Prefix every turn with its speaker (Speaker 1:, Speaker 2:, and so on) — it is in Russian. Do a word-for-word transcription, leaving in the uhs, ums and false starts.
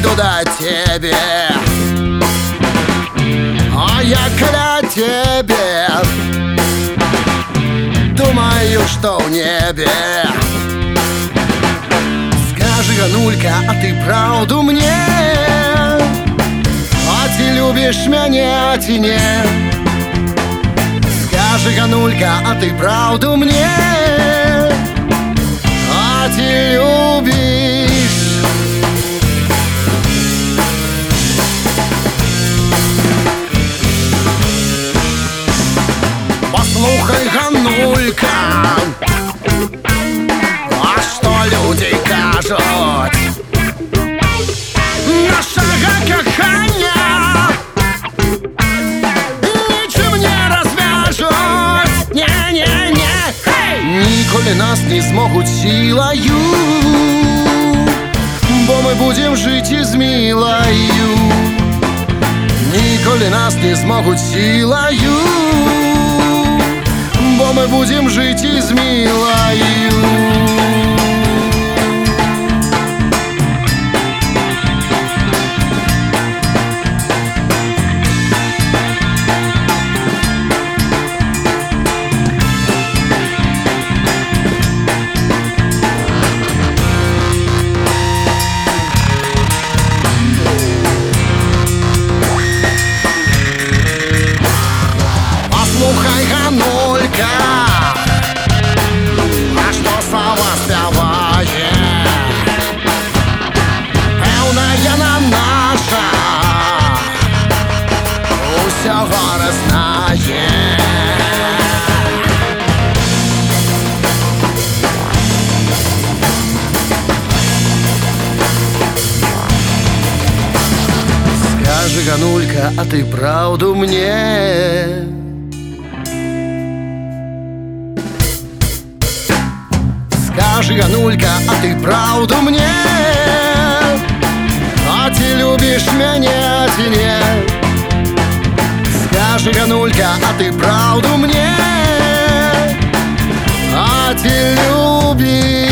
Speaker 1: правду дать тебе, а я кля тебе думаю, что в небе. Скажи, Ганулька, а ты правду мне? А ты любишь меня, ти не? Скажи, Ганулька, а ты правду мне? А ты любишь? Послухай, Ганулька, а что люди кажуть? Нашого кохання нічим не розв'яжуть. Не-не-не, хей! Ніколи нас не зможуть силою, бо ми будем жити із милою. Ніколи нас не зможуть силою, бо ми будем жити із милою. Слухай, Ганулька, а что слова спяває? Певна яна наша усього не знає. Скажи, Ганулька, а ты правду мне? Скажи, Ганулька, а ты правду мне? А ты любишь меня, ти не? Скажи, Ганулька, а ты правду мне? А ты любишь?